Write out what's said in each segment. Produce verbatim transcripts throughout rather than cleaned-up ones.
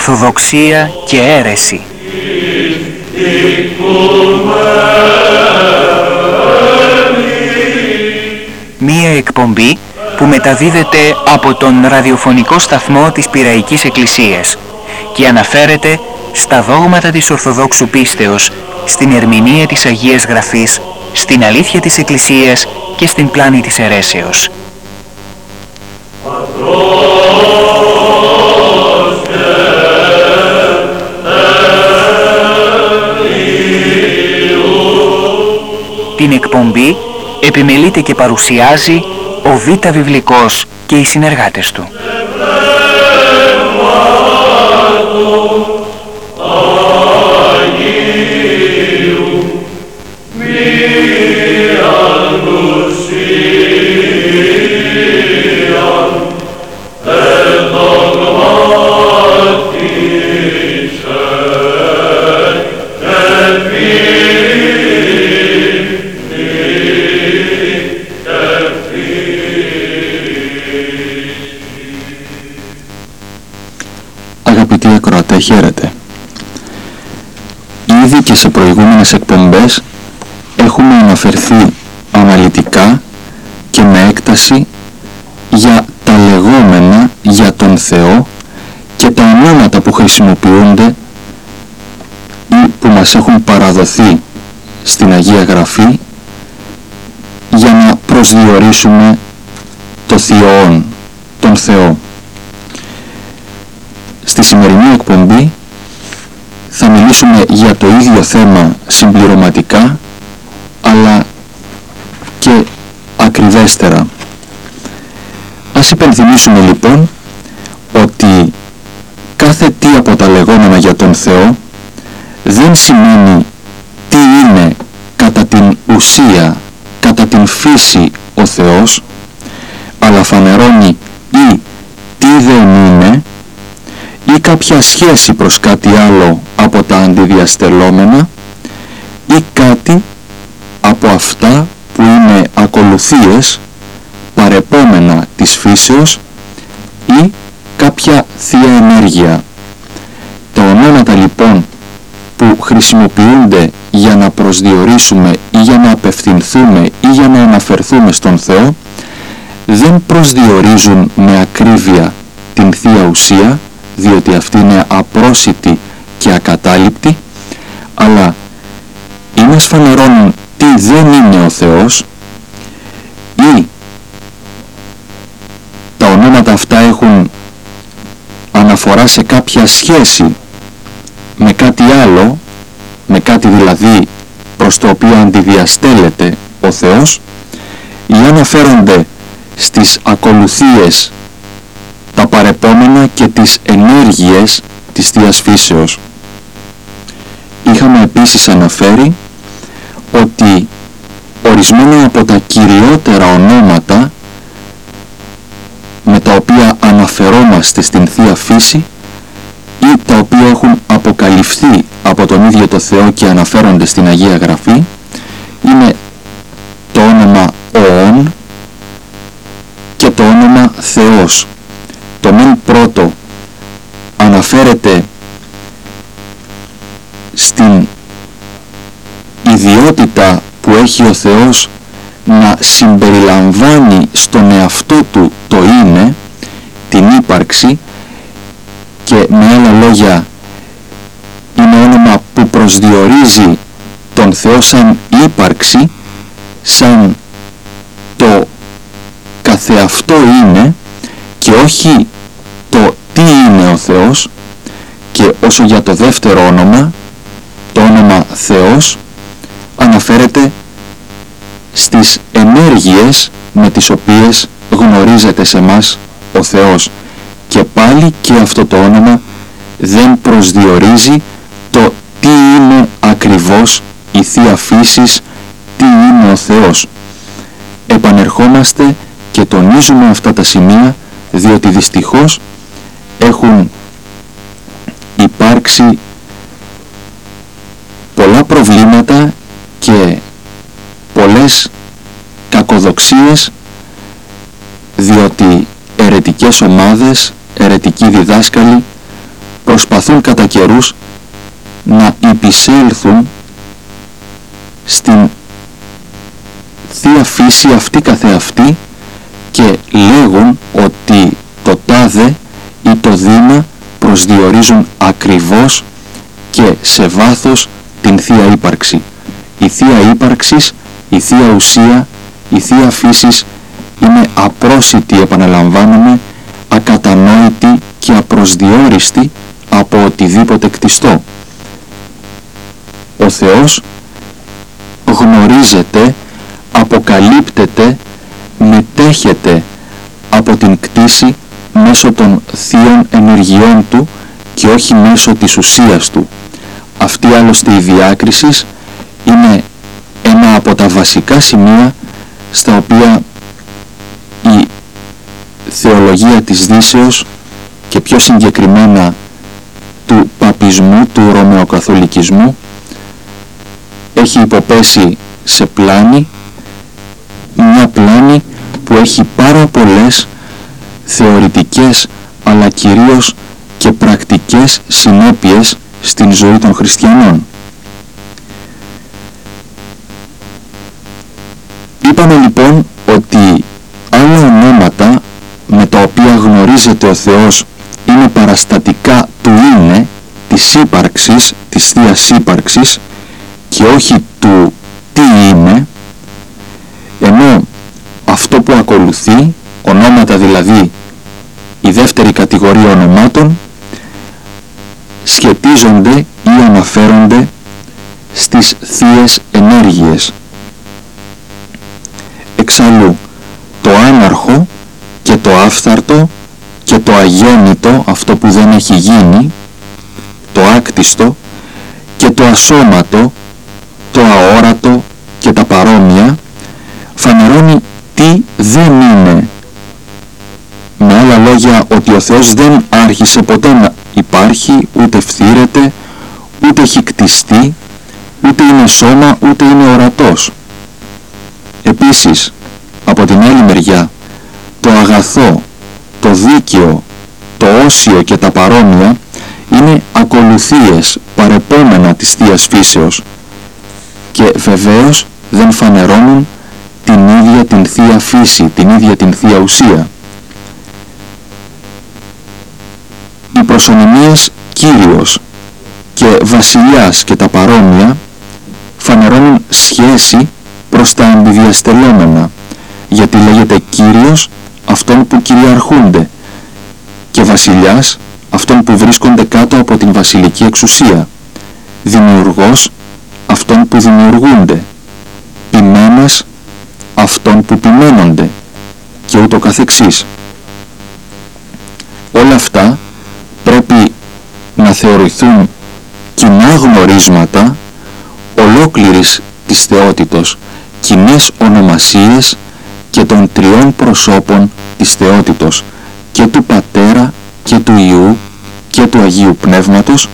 Ορθοδοξία και αίρεση. Μία εκπομπή που μεταδίδεται από τον ραδιοφωνικό σταθμό της Πειραϊκής Εκκλησίας και αναφέρεται στα δόγματα της Ορθοδόξου πίστεως, στην ερμηνεία της Αγίας Γραφής, στην αλήθεια της Εκκλησίας και στην πλάνη της αιρέσεως. Την εκπομπή επιμελείται και παρουσιάζει ο Β' Βιβλικός και οι συνεργάτες του. Χαίρετε. Ήδη και σε προηγούμενες εκπομπές έχουμε αναφερθεί αναλυτικά και με έκταση για τα λεγόμενα για τον Θεό και τα ονόματα που χρησιμοποιούνται ή που μας έχουν παραδοθεί στην Αγία Γραφή για να προσδιορίσουμε το Θειοόν, τον Θεό. Στη σημερινή εκπομπή θα μιλήσουμε για το ίδιο θέμα συμπληρωματικά, αλλά και ακριβέστερα. Ας υπενθυμίσουμε λοιπόν ότι κάθε τι από τα λεγόμενα για τον Θεό δεν σημαίνει τι είναι κατά την ουσία, κατά την φύση ο Θεός, αλλά φανερώνει ή τι δεν είναι ή κάποια σχέση προς κάτι άλλο από τα αντιδιαστελόμενα ή κάτι από αυτά που είναι ακολουθίες, παρεπόμενα της φύσεως ή κάποια θεία ενέργεια. Τα ονόματα λοιπόν που χρησιμοποιούνται για να προσδιορίσουμε ή για να απευθυνθούμε ή για να αναφερθούμε στον Θεό δεν προσδιορίζουν με ακρίβεια την θεία ουσία, διότι αυτή είναι απρόσιτη και ακατάληπτη, αλλά ή μας φανερώνουν τι δεν είναι ο Θεός ή τα ονόματα αυτά έχουν αναφορά σε κάποια σχέση με κάτι άλλο, με κάτι δηλαδή προς το οποίο αντιδιαστέλλεται ο Θεός, ή αναφέρονται στις ακολουθίες, τα παρεπόμενα και τις ενέργειες της Θείας Φύσεως. Είχαμε επίσης αναφέρει ότι ορισμένα από τα κυριότερα ονόματα με τα οποία αναφερόμαστε στην Θεία Φύση ή τα οποία έχουν αποκαλυφθεί από τον ίδιο το Θεό και αναφέρονται στην Αγία Γραφή είναι το όνομα Οών και το όνομα Θεός. Το μεν πρώτο αναφέρεται στην ιδιότητα που έχει ο Θεός να συμπεριλαμβάνει στον εαυτό του το είναι, την ύπαρξη, και με άλλα λόγια είναι όνομα που προσδιορίζει τον Θεό σαν ύπαρξη, σαν το καθεαυτό είναι και όχι το τι είναι ο Θεός. Και όσο για το δεύτερο όνομα, το όνομα Θεός αναφέρεται στις ενέργειες με τις οποίες γνωρίζεται σε μας ο Θεός, και πάλι και αυτό το όνομα δεν προσδιορίζει το τι είναι ακριβώς η Θεία Φύσης, τι είναι ο Θεός. Επανερχόμαστε και τονίζουμε αυτά τα σημεία, διότι δυστυχώς έχουν υπάρξει πολλά προβλήματα και πολλές κακοδοξίες, διότι αιρετικές ομάδες, αιρετικοί διδάσκαλοι προσπαθούν κατά καιρούς να υπησέλθουν στην Θεία Φύση αυτή καθεαυτή και λέγουν ότι το τάδε ή το δήμα προσδιορίζουν ακριβώς και σε βάθος την Θεία Ύπαρξη. Η Θεία Ύπαρξης, η Θεία Ουσία, η Θεία Φύσης είναι απρόσιτη, επαναλαμβάνομαι, ακατανόητη και απροσδιόριστη από οτιδήποτε κτιστό. Ο Θεός γνωρίζεται, αποκαλύπτεται, μετέχεται από την κτήση μέσω των θείων ενεργειών Του και όχι μέσω της ουσίας Του. Αυτή άλλωστε η διάκριση είναι ένα από τα βασικά σημεία στα οποία η θεολογία της Δύσεως και πιο συγκεκριμένα του παπισμού, του ρωμαιοκαθολικισμού έχει υποπέσει σε πλάνη, μια πλάνη που έχει πάρα πολλές θεωρητικές αλλά κυρίως και πρακτικές συνέπειες στην ζωή των χριστιανών. Είπαμε λοιπόν ότι άλλα ονόματα με τα οποία γνωρίζεται ο Θεός είναι παραστατικά του είναι, της ύπαρξης, της Θείας ύπαρξης και όχι του τι είναι, ενώ αυτό που ακολουθεί, ονόματα δηλαδή, η δεύτερη κατηγορία ονομάτων, σχετίζονται ή αναφέρονται στις θείες ενέργειες. Εξάλλου, το άναρχο και το άφθαρτο και το αγέννητο, αυτό που δεν έχει γίνει, το άκτιστο και το ασώματο, το αόρατο και τα παρόμοια, φανερώνει τι δεν είναι. Με άλλα λόγια, ότι ο Θεός δεν άρχισε ποτέ να υπάρχει, ούτε φθήρεται, ούτε έχει κτιστεί, ούτε είναι σώμα, ούτε είναι ορατός. Επίσης, από την άλλη μεριά, το αγαθό, το δίκαιο, το όσιο και τα παρόμοια είναι ακολουθίες, παρεπόμενα της Θείας Φύσεως και βεβαίως δεν φανερώνουν την ίδια την Θεία Φύση, την ίδια την Θεία Ουσία. Οι προσωνυμίες Κύριος και Βασιλιάς και τα παρόμοια φανερώνουν σχέση προς τα αντιδιαστελόμενα, γιατί λέγεται Κύριος αυτόν που κυριαρχούνται και Βασιλιάς αυτόν που βρίσκονται κάτω από την βασιλική εξουσία, Δημιουργός αυτόν που δημιουργούνται, Ποιμένας αυτόν που ποιμένονται και ούτω καθεξής. Όλα αυτά πρέπει να θεωρηθούν κοινά γνωρίσματα ολόκληρης της θεότητος, κοινές ονομασίες και των τριών προσώπων της θεότητος, και του Πατέρα και του Υιού και του Αγίου Πνεύματος,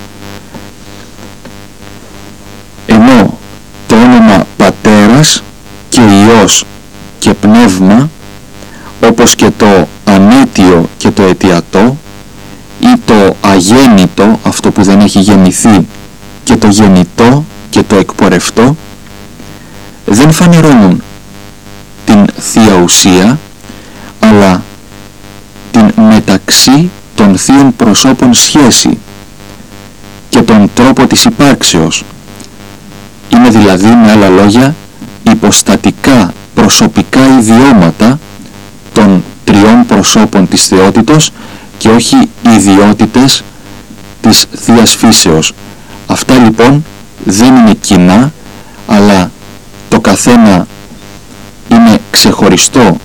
ενώ το όνομα Πατέρας και Υιός και Πνεύμα, όπως και το ανέτιο και το αιτιατό, ή το αγέννητο, αυτό που δεν έχει γεννηθεί, και το γεννητό και το εκπορευτό, δεν φανερώνουν την Θεία Ουσία, αλλά την μεταξύ των θείων προσώπων σχέση και τον τρόπο της υπάρξεως. Είναι δηλαδή, με άλλα λόγια, υποστατικά προσωπικά ιδιώματα των τριών προσώπων της θεότητος και όχι ιδιότητες της Θείας Φύσεως. Αυτά λοιπόν δεν είναι κοινά, αλλά το καθένα είναι ξεχωριστό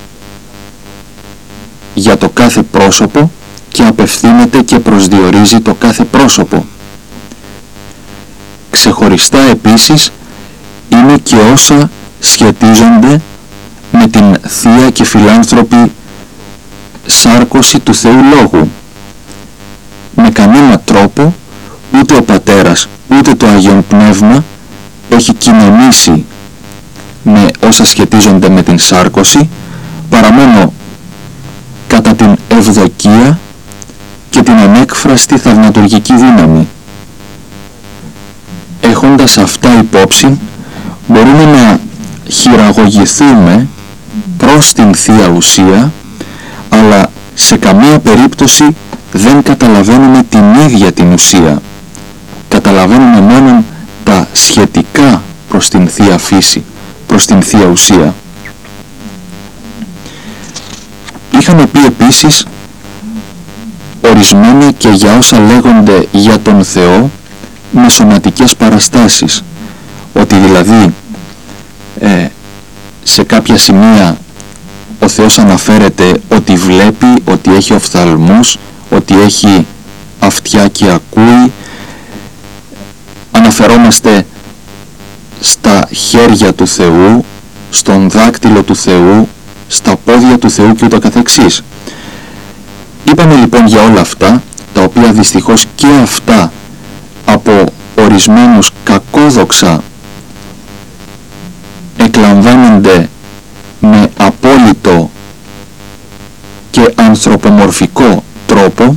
για το κάθε πρόσωπο και απευθύνεται και προσδιορίζει το κάθε πρόσωπο. Ξεχωριστά επίσης είναι και όσα σχετίζονται με την θεία και φιλάνθρωπη σάρκωση του Θεού Λόγου. Με κανένα τρόπο ούτε ο Πατέρας ούτε το Άγιον Πνεύμα έχει κοινωνήσει με όσα σχετίζονται με την σάρκωση, παρά μόνο κατά την ευδοκία και την ανέκφραση ανέκφραστη θαυματουργική δύναμη. Έχοντας αυτά υπόψη, μπορούμε να χειραγωγηθούμε προς την Θεία Ουσία, αλλά σε καμία περίπτωση δεν καταλαβαίνουμε την ίδια την ουσία. Καταλαβαίνουμε μόνο τα σχετικά προς την Θεία Φύση, προς την Θεία Ουσία. Είχαμε πει επίσης ορισμένα και για όσα λέγονται για τον Θεό με σωματικές παραστάσεις, ότι δηλαδή ε, σε κάποια σημεία ο Θεός αναφέρεται ότι βλέπει, ότι έχει οφθαλμούς, ότι έχει αυτιά και ακούει. Αναφερόμαστε στα χέρια του Θεού, στον δάκτυλο του Θεού, στα πόδια του Θεού και ούτω καθεξής. Είπαμε λοιπόν για όλα αυτά, τα οποία δυστυχώς και αυτά από ορισμένους κακόδοξα εκλαμβάνονται με απόλυτο και ανθρωπομορφικό τρόπο.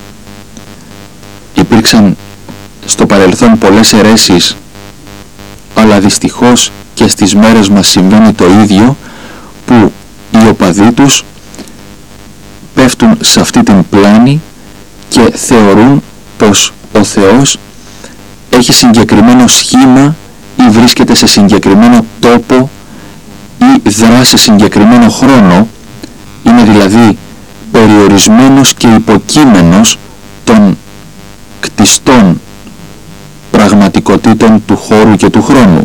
Υπήρξαν στο παρελθόν πολλές αιρέσεις, αλλά δυστυχώς και στις μέρες μας συμβαίνει το ίδιο, που οι οπαδοί τους πέφτουν σε αυτή την πλάνη και θεωρούν πως ο Θεός έχει συγκεκριμένο σχήμα ή βρίσκεται σε συγκεκριμένο τόπο ή δρά σε συγκεκριμένο χρόνο, είναι δηλαδή περιορισμένος και υποκείμενος των κτιστών πραγματικοτήτων του χώρου και του χρόνου.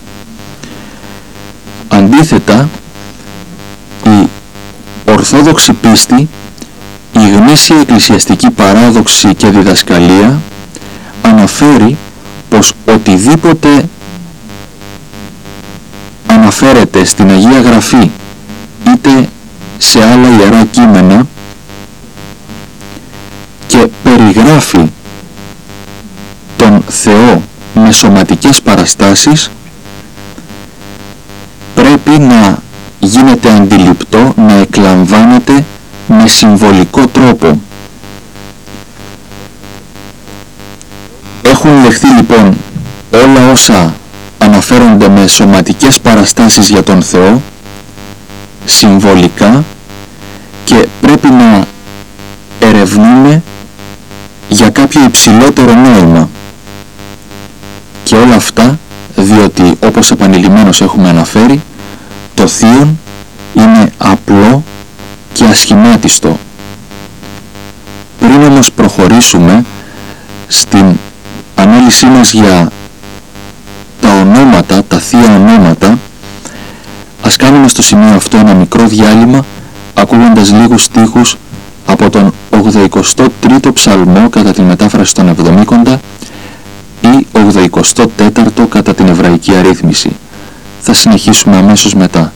Αντίθετα, η ορθόδοξη πίστη, η γνήσια εκκλησιαστική παράδοξη και διδασκαλία αναφέρει πως οτιδήποτε αναφέρεται στην Αγία Γραφή είτε σε άλλα ιερά κείμενα και περιγράφει τον Θεό με σωματικές παραστάσεις, πρέπει να γίνεται αντιληπτό, να εκλαμβάνεται με συμβολικό τρόπο. Έχουν λεχθεί λοιπόν όλα όσα αναφέρονται με σωματικές παραστάσεις για τον Θεό, συμβολικά, και πρέπει να ερευνούμε για κάποιο υψηλότερο νόημα. Και όλα αυτά διότι, όπως επανειλημμένως έχουμε αναφέρει, το θείον είναι απλό και ασχημάτιστο. Πριν όμως προχωρήσουμε στην ανάλυση μας για τα ονόματα, τα θεία ονόματα, ας κάνουμε στο σημείο αυτό ένα μικρό διάλειμμα, ακούγοντας λίγους στίχους από τον ογδοηκοστό τρίτο ψαλμό κατά τη μετάφραση των Εβδομήκοντα ή ογδοηκοστό τέταρτο κατά την εβραϊκή αρρύθμιση. Θα συνεχίσουμε αμέσως μετά.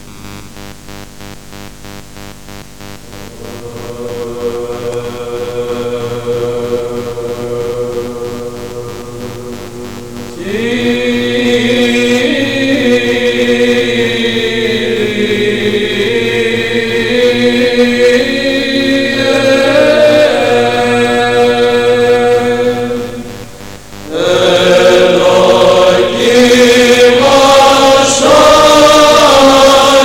Elohim Hashem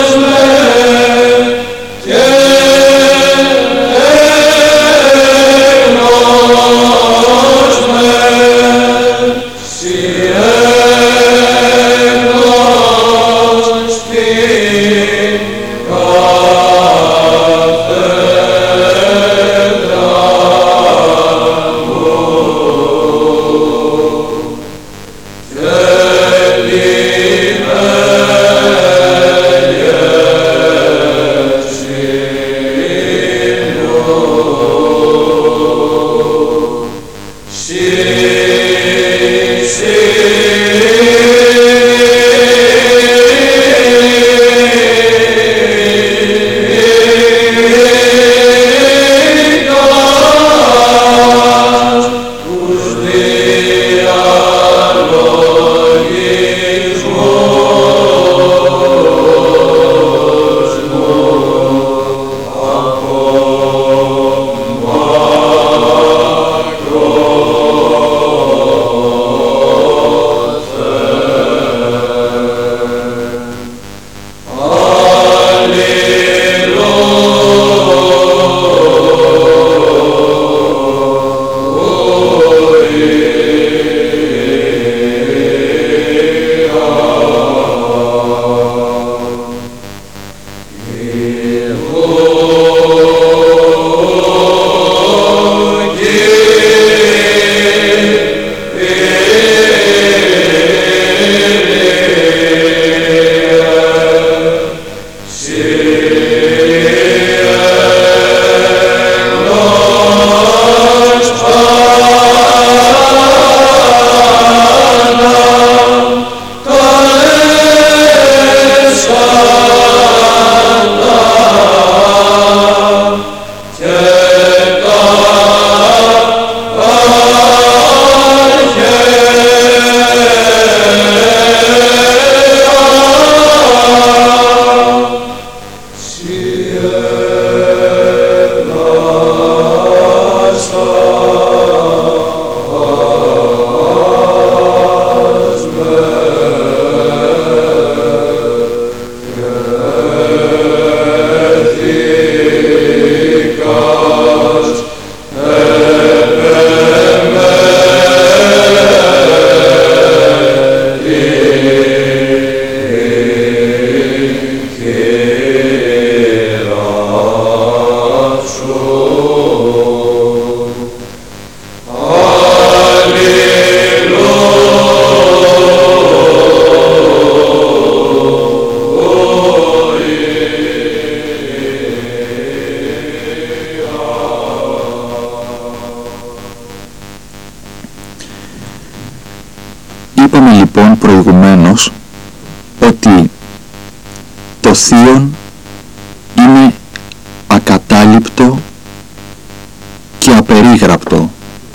Είπαμε λοιπόν προηγουμένως ότι το θείον είναι ακατάληπτο και απερίγραπτο,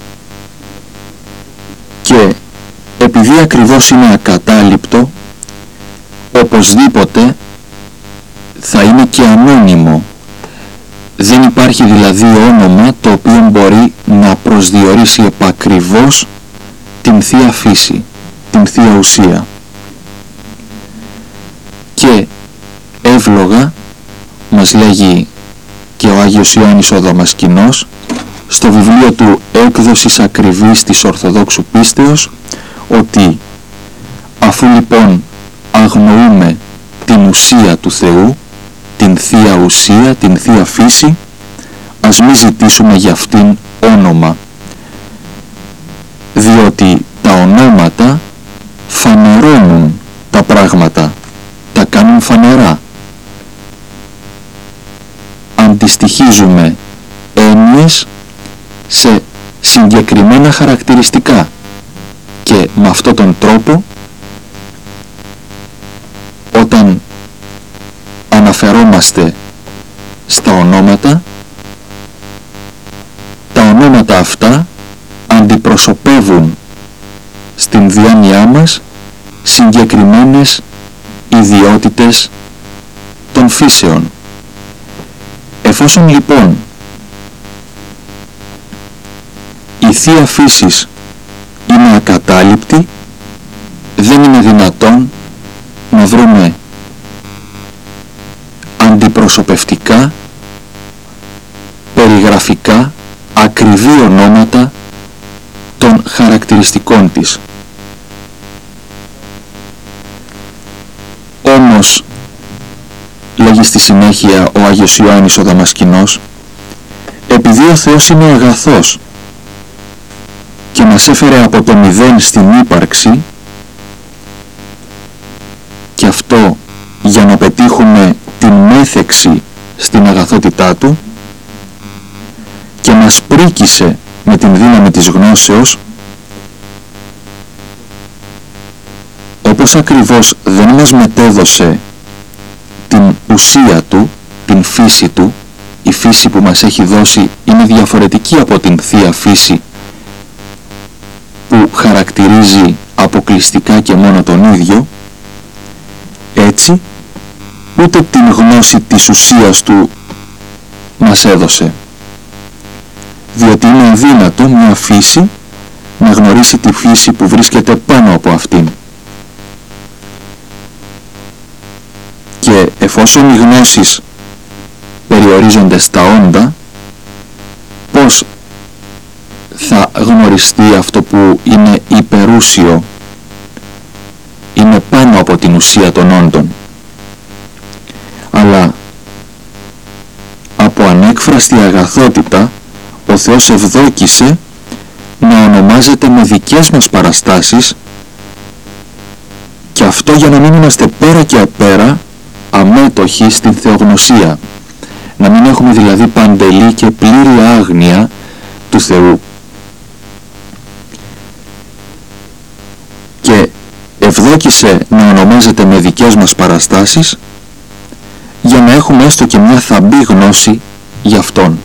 και επειδή ακριβώς είναι ακατάληπτο, οπωσδήποτε θα είναι και ανώνυμο. Δεν υπάρχει δηλαδή όνομα το οποίο μπορεί να προσδιορίσει επακριβώς την Θεία Φύση, την Θεία Ουσία. Και εύλογα μας λέγει και ο Άγιος Ιωάννης ο Δαμασκηνός στο βιβλίο του «Έκδοσης ακριβής της Ορθοδόξου Πίστεως» ότι αφού λοιπόν αγνοούμε την ουσία του Θεού, την Θεία Ουσία, την Θεία Φύση, ας μη ζητήσουμε για αυτήν όνομα, διότι τα ονόματα φανερώνουν τα πράγματα, τα κάνουν φανερά. Αντιστοιχίζουμε έννοιες σε συγκεκριμένα χαρακτηριστικά και με αυτόν τον τρόπο, όταν αναφερόμαστε στα ονόματα, τα ονόματα αυτά αντιπροσωπεύουν στην διάνοιά μας συγκεκριμένες ιδιότητες των φύσεων. Εφόσον λοιπόν η Θεία Φύσης είναι ακατάληπτη, δεν είναι δυνατόν να βρούμε αντιπροσωπευτικά, περιγραφικά, ακριβή ονόματα των χαρακτηριστικών της. Όμως, λέγει στη συνέχεια ο Άγιος Ιωάννης ο Δαμασκηνός, επειδή ο Θεός είναι αγαθός και μας έφερε από το μηδέν στην ύπαρξη, και αυτό για να πετύχουμε την μέθεξη στην αγαθότητά Του, και μας πρίκησε με την δύναμη της γνώσεως, όπως ακριβώς δεν μας μετέδωσε την ουσία Του, την φύση Του, η φύση που μας έχει δώσει είναι διαφορετική από την Θεία Φύση που χαρακτηρίζει αποκλειστικά και μόνο τον ίδιο, έτσι ούτε την γνώση της ουσίας Του μας έδωσε, διότι είναι αδύνατο μια φύση να γνωρίσει τη φύση που βρίσκεται πάνω από αυτήν. Και εφόσον οι γνώσεις περιορίζονται στα όντα, πώς θα γνωριστεί αυτό που είναι υπερούσιο, είναι πάνω από την ουσία των όντων? Αλλά από ανέκφραστη αγαθότητα ο Θεός ευδόκησε να ονομάζεται με δικές μας παραστάσεις, και αυτό για να μην είμαστε πέρα και πέρα αμέτωχοι στην θεογνωσία, να μην έχουμε δηλαδή παντελή και πλήρη άγνοια του Θεού. Και ευδόκησε να ονομάζεται με δικές μας παραστάσεις για να έχουμε έστω και μια θαμπή γνώση για Αυτόν.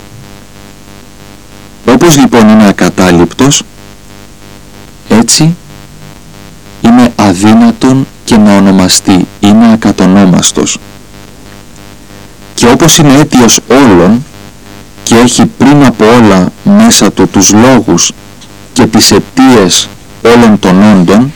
Όπως λοιπόν είναι ακατάληπτος, έτσι είναι αδύνατον και να ονομαστεί, είναι ακατονόμαστος. Και όπως είναι αίτιος όλων και έχει πριν από όλα μέσα του τους λόγους και τις αιτίες όλων των όντων,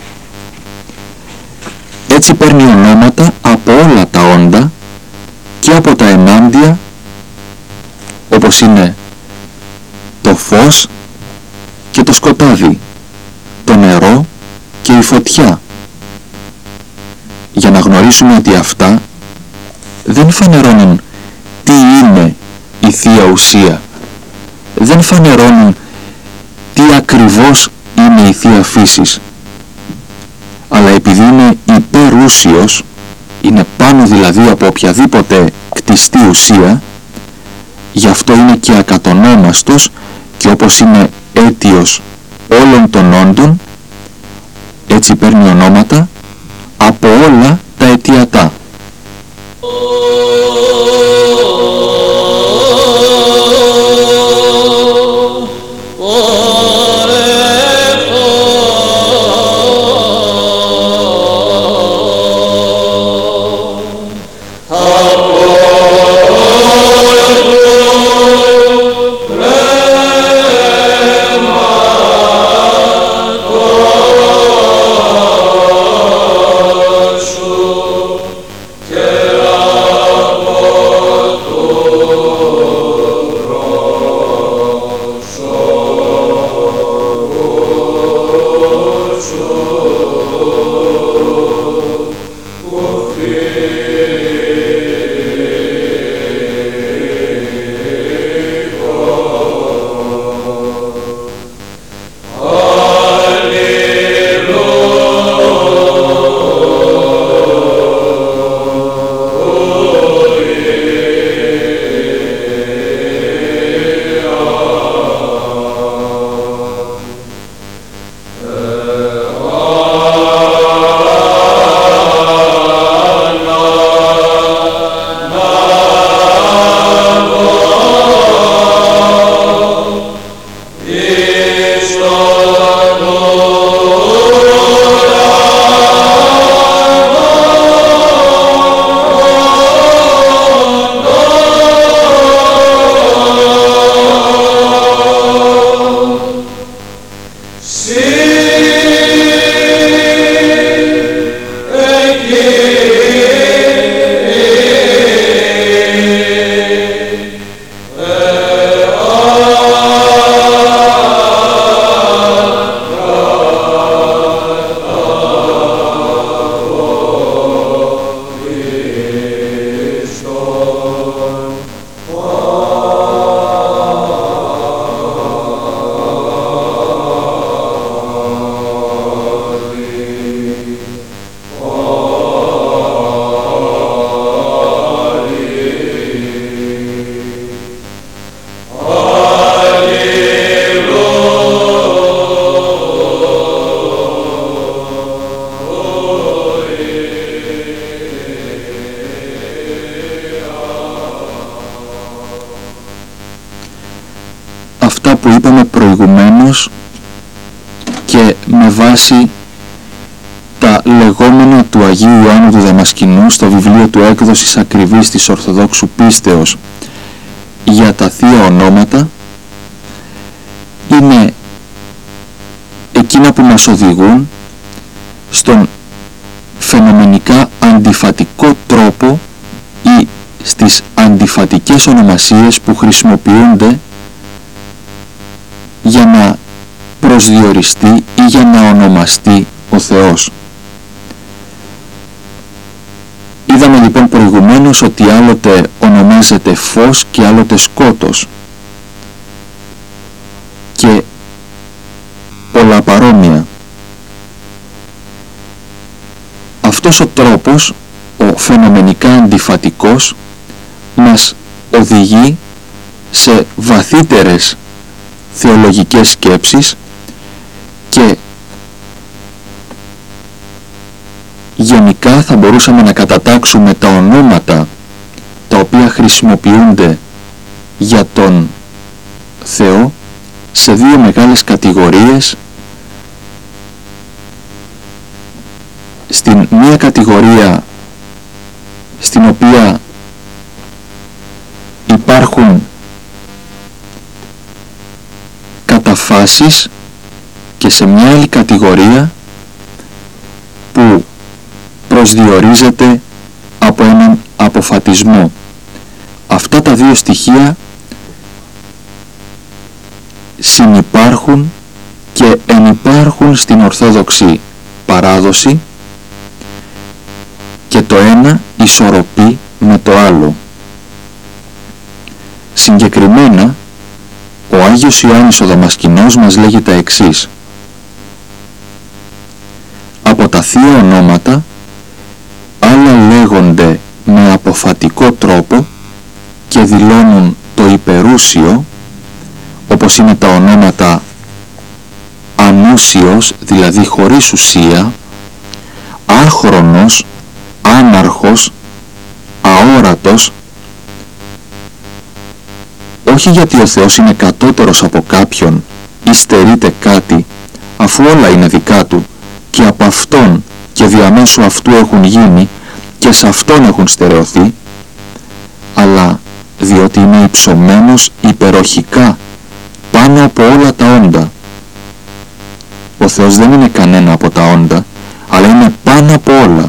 έτσι παίρνει ονόματα από όλα τα όντα και από τα ενάντια, όπως είναι το φως και το σκοτάδι, το νερό και η φωτιά, για να γνωρίσουμε ότι αυτά δεν φανερώνουν τι είναι η Θεία Ουσία, δεν φανερώνουν τι ακριβώς είναι η Θεία Φύσης, αλλά επειδή είναι υπερούσιος, είναι πάνω δηλαδή από οποιαδήποτε κτιστή ουσία, γι' αυτό είναι και ακατονόμαστος και όπως είναι αίτιος όλων των όντων, έτσι παίρνει ονόματα από όλα τα αιτιατά. Που είπαμε προηγουμένως και με βάση τα λεγόμενα του Αγίου Ιωάννου του Δαμασκηνού στο βιβλίο του Έκδοσης Ακριβής της Ορθοδόξου Πίστεως για τα Θεία Ονόματα, είναι εκείνα που μας οδηγούν στον φαινομενικά αντιφατικό τρόπο ή στις αντιφατικές ονομασίες που χρησιμοποιούνται για να προσδιοριστεί ή για να ονομαστεί ο Θεός. Είδαμε λοιπόν προηγουμένως ότι άλλοτε ονομάζεται φως και άλλοτε σκότος και πολλά παρόμοια. Αυτός ο τρόπος, ο φαινομενικά αντιφατικός, μας οδηγεί σε βαθύτερες θεολογικές σκέψεις και γενικά θα μπορούσαμε να κατατάξουμε τα ονόματα τα οποία χρησιμοποιούνται για τον Θεό σε δύο μεγάλες κατηγορίες. Στην μία κατηγορία στην οποία υπάρχουν καταφάσεις και σε μια άλλη κατηγορία που προσδιορίζεται από έναν αποφατισμό. Αυτά τα δύο στοιχεία συνυπάρχουν και ενυπάρχουν στην Ορθόδοξη παράδοση και το ένα ισορροπεί με το άλλο. Συγκεκριμένα, ο Άγιος Ιωάννης ο Δαμασκηνός μας λέγει τα εξής: από τα θεία ονόματα άλλα λέγονται με αποφατικό τρόπο και δηλώνουν το υπερούσιο, όπως είναι τα ονόματα ανούσιος, δηλαδή χωρίς ουσία, άχρονος, άναρχος, αόρατος, όχι γιατί ο Θεός είναι κατώτερος από κάποιον ή στερείται κάτι, αφού όλα είναι δικά Του και από Αυτόν και διαμέσου Αυτού έχουν γίνει και σε Αυτόν έχουν στερεωθεί, αλλά διότι είναι υψωμένος υπεροχικά πάνω από όλα τα όντα. Ο Θεός δεν είναι κανένα από τα όντα, αλλά είναι πάνω από όλα.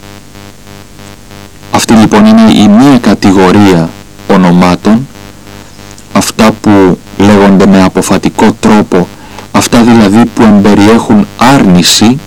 Αυτή λοιπόν είναι η μία κατηγορία ονομάτων, αυτά που λέγονται με αποφατικό τρόπο, αυτά δηλαδή που εμπεριέχουν άρνηση,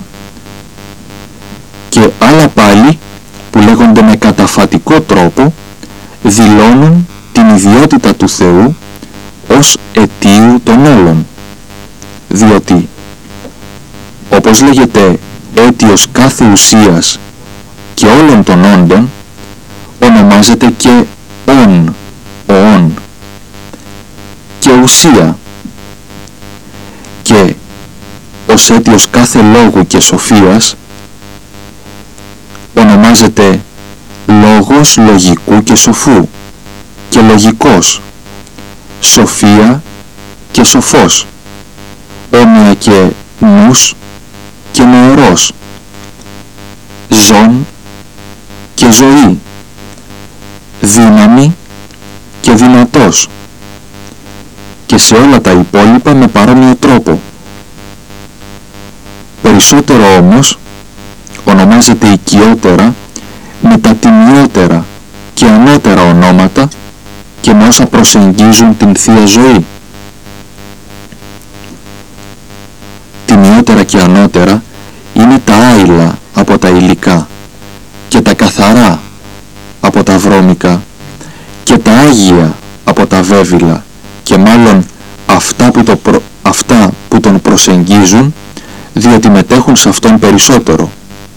και άλλα πάλι που λέγονται με καταφατικό τρόπο, δηλώνουν την ιδιότητα του Θεού ως αιτίου των όλων. Διότι, όπως λέγεται αίτιος κάθε ουσίας και όλων των όντων, ονομάζεται και ον, ο ον, και ουσία, και ως αίτιος κάθε λόγου και σοφίας ονομάζεται λόγος λογικού και σοφού και λογικός, σοφία και σοφός, όμοια και νους και νοερός, ζών και ζωή, δύναμη και δυνατός, και σε όλα τα υπόλοιπα με παρόμοιο τρόπο. Περισσότερο όμως ονομάζεται οικειότερα με τα τιμιότερα και ανώτερα ονόματα και με όσα προσεγγίζουν την Θεία Ζωή. Τιμιότερα και ανώτερα είναι τα άειλα από τα υλικά και τα καθαρά από τα βρώμικα και τα άγια από τα βέβυλα, και μάλλον αυτά που, το προ... αυτά που τον προσεγγίζουν, διότι μετέχουν σε αυτόν περισσότερο.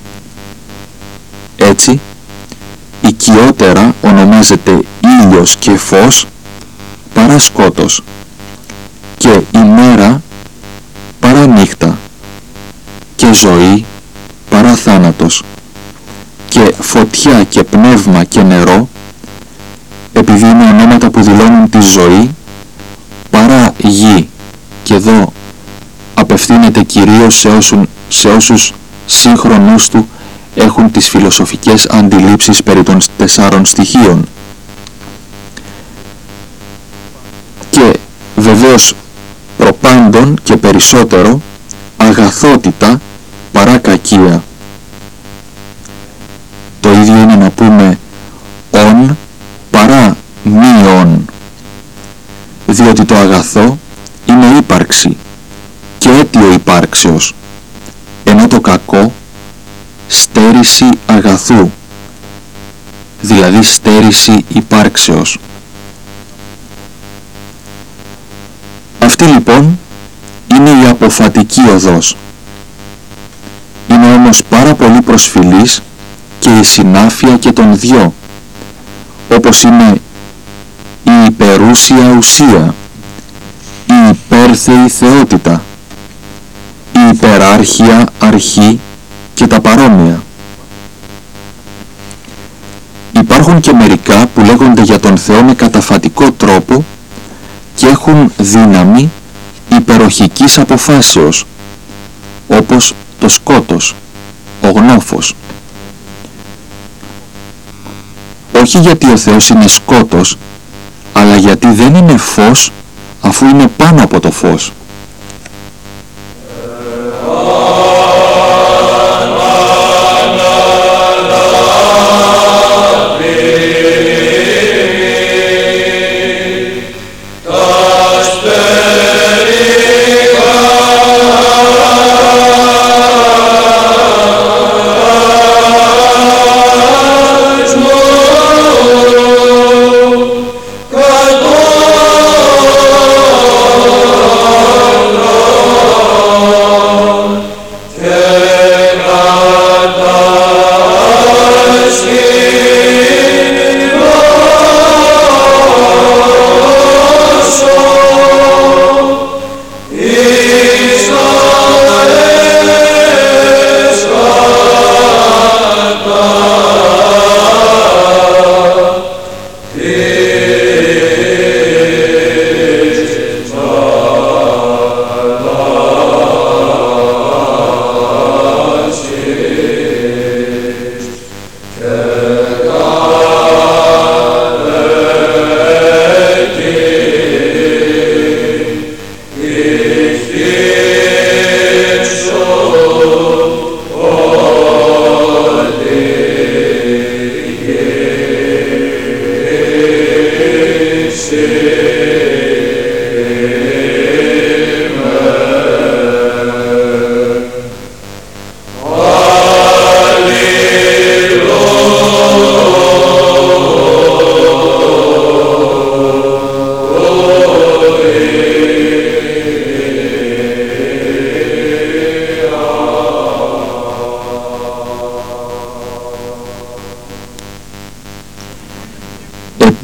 Έτσι, οικειότερα ονομάζεται ήλιος και φως παρά σκότος, και ημέρα παρά νύχτα, και ζωή παρά θάνατος, και φωτιά και πνεύμα και νερό, επειδή είναι ονόματα που δηλώνουν τη ζωή, παρά γη, και εδώ απευθύνεται κυρίως σε, όσουν, σε όσους σύγχρονους του έχουν τις φιλοσοφικές αντιλήψεις περί των τεσσάρων στοιχείων. Και βεβαίως προπάντων και περισσότερο αγαθότητα παρά κακία. Το ίδιο είναι να πούμε ον παρά μη ον, διότι το αγαθό είναι ύπαρξη και αίτιο υπάρξεως, ενώ το κακό στέρηση αγαθού, δηλαδή στέρηση υπάρξεως. Αυτή λοιπόν είναι η αποφατική οδός. Είναι όμως πάρα πολύ προσφυλής και η συνάφεια και των δυο, όπως είναι η υπερούσια ουσία, η υπέρθεη θεότητα, η υπεράρχεια αρχή και τα παρόμοια. Υπάρχουν και μερικά που λέγονται για τον Θεό με καταφατικό τρόπο και έχουν δύναμη υπεροχικής αποφάσεως, όπως το σκότος, ο γνώφος. Όχι γιατί ο Θεός είναι σκότος, αλλά γιατί δεν είναι φως αφού είναι πάνω από το φως. Oh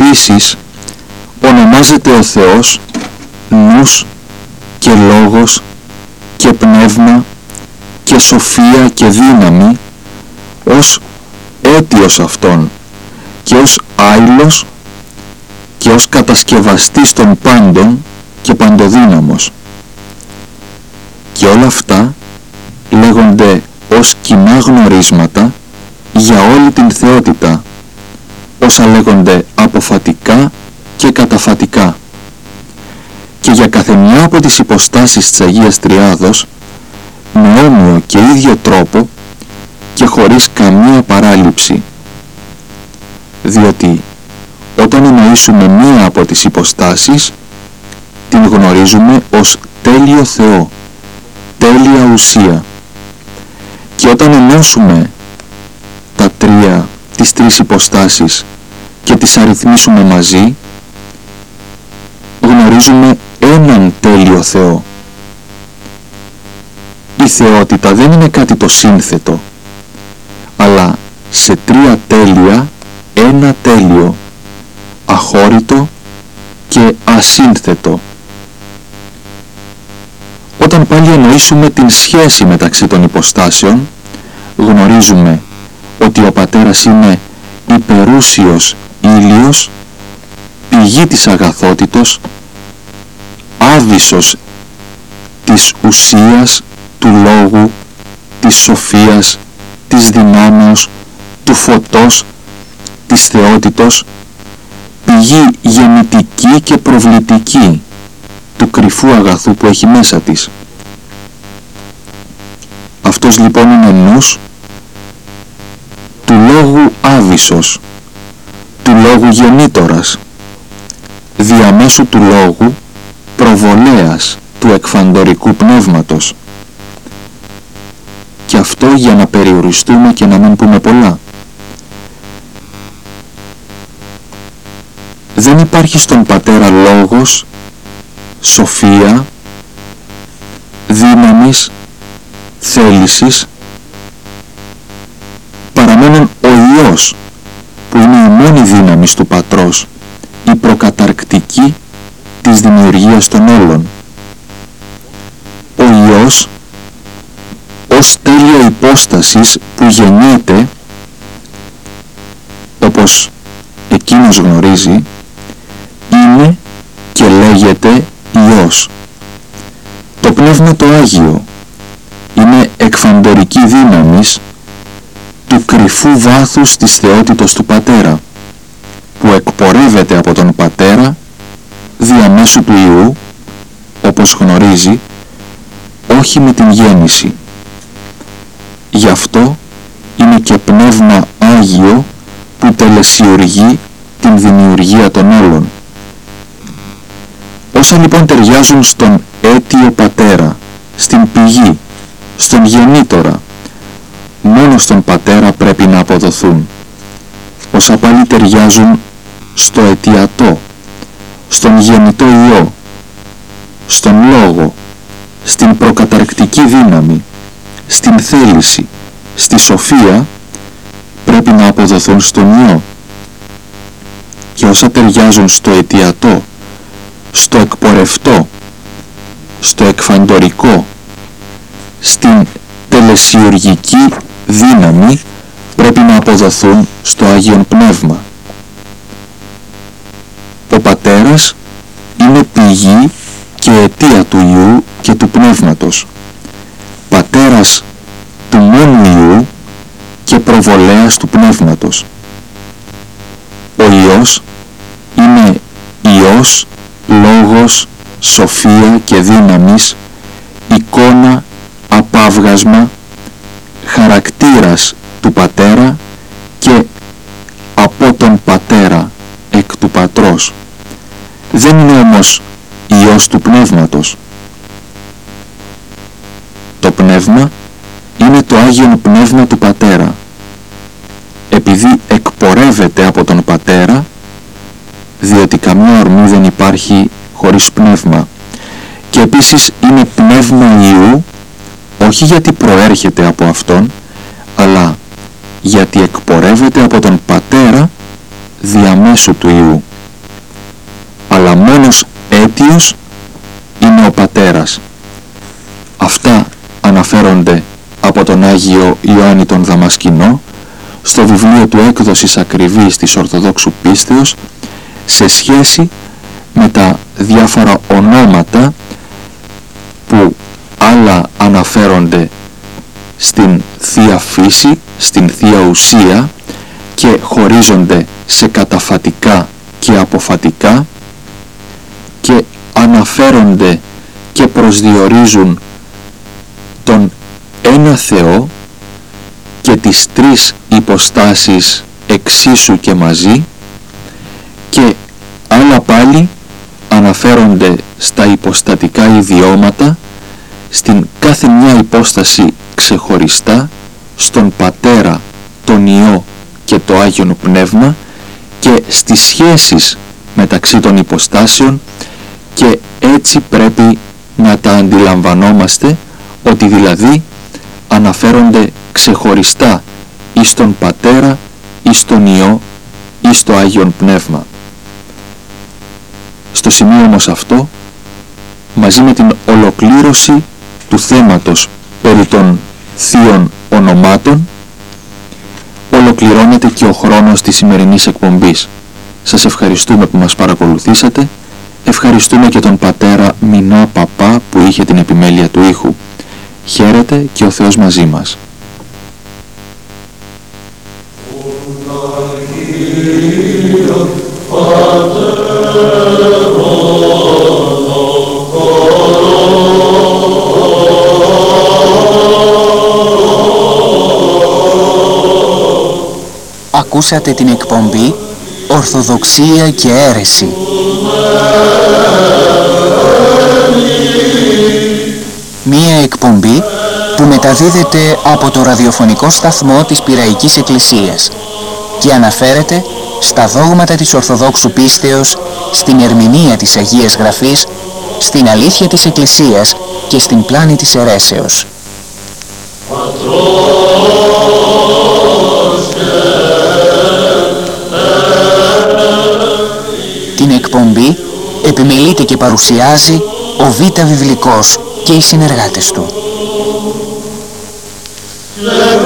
Επίσης, ονομάζεται ο Θεός νους και λόγος και πνεύμα και σοφία και δύναμη ως αίτιος αυτών και ως άειλος και ως κατασκευαστής των πάντων και παντοδύναμος. Και όλα αυτά λέγονται ως κοινά γνωρίσματα για όλη την θεότητα, όσα λέγονται αποφατικά και καταφατικά. Και για καθεμιά από τις υποστάσεις της Αγίας Τριάδος, με όμοιο και ίδιο τρόπο και χωρίς καμία παράληψη. Διότι όταν εννοήσουμε μία από τις υποστάσεις, την γνωρίζουμε ως τέλειο Θεό, τέλεια ουσία. Και όταν ενώσουμε τα τρία, τις τρεις υποστάσεις και τις αριθμίσουμε μαζί, γνωρίζουμε έναν τέλειο Θεό. Η θεότητα δεν είναι κάτι το σύνθετο, αλλά σε τρία τέλεια ένα τέλειο, αχώρητο και ασύνθετο. Όταν πάλι εννοήσουμε την σχέση μεταξύ των υποστάσεων, γνωρίζουμε ότι ο Πατέρας είναι υπερούσιος ήλιος, πηγή της αγαθότητος, άβυσσος της ουσίας, του λόγου, της σοφίας, της δυνάμεως, του φωτός, της θεότητος, πηγή γεννητική και προβλητική του κρυφού αγαθού που έχει μέσα της. Αυτός λοιπόν είναι νους του λόγου άβυσσος, του λόγου γεννήτορας, διαμέσου του λόγου προβολέας του εκφαντορικού πνεύματος. Και αυτό για να περιοριστούμε και να μην πούμε πολλά. Δεν υπάρχει στον Πατέρα λόγος, σοφία, δύναμης, θέλησης, παρά μόνον ο Υιός, που είναι η μόνη δύναμη του Πατρός, η προκαταρκτική της δημιουργίας των όλων. Ο Υιός, ως τέλεια υπόστασης που γεννιέται, όπως εκείνος γνωρίζει, είναι και λέγεται Υιός. Το Πνεύμα το Άγιο είναι εκφαντορική δύναμης του κρυφού βάθους της θεότητος του Πατέρα, που εκπορεύεται από τον Πατέρα διαμέσου του Υιού, όπως γνωρίζει, όχι με την γέννηση. Γι' αυτό είναι και Πνεύμα Άγιο που τελεσιουργεί την δημιουργία των όλων. Όσα λοιπόν ταιριάζουν στον αίτιο Πατέρα, στην πηγή, στον γεννήτορα, μόνο στον Πατέρα πρέπει να αποδοθούν. Όσα πάλι ταιριάζουν στο αιτιατό, στον γεννητό Υιό, στον Λόγο, στην προκαταρκτική δύναμη, στην θέληση, στη σοφία, πρέπει να αποδοθούν στον Υιό. Και όσα ταιριάζουν στο αιτιατό, στο εκπορευτό, στο εκφαντορικό, στην τελεσιουργική δύναμη, πρέπει να αποδοθούν στο Άγιον Πνεύμα. Ο Πατέρας είναι πηγή και αιτία του Υιού και του Πνεύματος, Πατέρας του μόνου Υιού και προβολέας του Πνεύματος. Ο Υιός είναι Υιός, Λόγος, σοφία και δύναμης, εικόνα, απάβγασμα, χαρακτήρας του Πατέρα και από τον Πατέρα εκ του Πατρός. Δεν είναι όμως Υιός του Πνεύματος. Το Πνεύμα είναι το Άγιον Πνεύμα του Πατέρα. Επειδή εκπορεύεται από τον Πατέρα, διότι καμιά ορμή δεν υπάρχει χωρίς πνεύμα, και επίσης είναι πνεύμα Υιού, όχι γιατί προέρχεται από Αυτόν, αλλά γιατί εκπορεύεται από τον Πατέρα διαμέσου του Υιού. Δίκαιος είναι ο Πατέρας. Αυτά αναφέρονται από τον Άγιο Ιωάννη τον Δαμασκηνό στο βιβλίο του Έκδοσης Ακριβής της Ορθοδόξου Πίστεως σε σχέση με τα διάφορα ονόματα που άλλα αναφέρονται στην Θεία Φύση, στην Θεία Ουσία και χωρίζονται σε καταφατικά και αποφατικά και αναφέρονται και προσδιορίζουν τον ένα Θεό και τις τρεις υποστάσεις εξίσου και μαζί, και άλλα πάλι αναφέρονται στα υποστατικά ιδιώματα, στην κάθε μια υπόσταση ξεχωριστά, στον Πατέρα, τον Υιό και το Άγιον Πνεύμα και στις σχέσεις μεταξύ των υποστάσεων, και έτσι πρέπει να τα αντιλαμβανόμαστε, ότι δηλαδή αναφέρονται ξεχωριστά εις τον Πατέρα, εις τον Υιό, εις το Άγιον Πνεύμα. Στο σημείο όμως αυτό, μαζί με την ολοκλήρωση του θέματος περί των θείων ονομάτων, ολοκληρώνεται και ο χρόνος της σημερινής εκπομπής. Σας ευχαριστούμε που μας παρακολουθήσατε. Ευχαριστούμε και τον πατέρα Μινά Παπά που είχε την επιμέλεια του ήχου. Χαίρετε και ο Θεός μαζί μας. Ακούσατε την εκπομπή Ορθοδοξία και Αίρεση. Μία εκπομπή που μεταδίδεται από το ραδιοφωνικό σταθμό της Πειραϊκής Εκκλησίας και αναφέρεται στα δόγματα της Ορθοδόξου Πίστεως, στην ερμηνεία της Αγίας Γραφής, στην αλήθεια της Εκκλησίας και στην πλάνη της αιρέσεως. Την εκπομπή επιμελείται και παρουσιάζει ο Β' Βιβλικός και οι συνεργάτες του.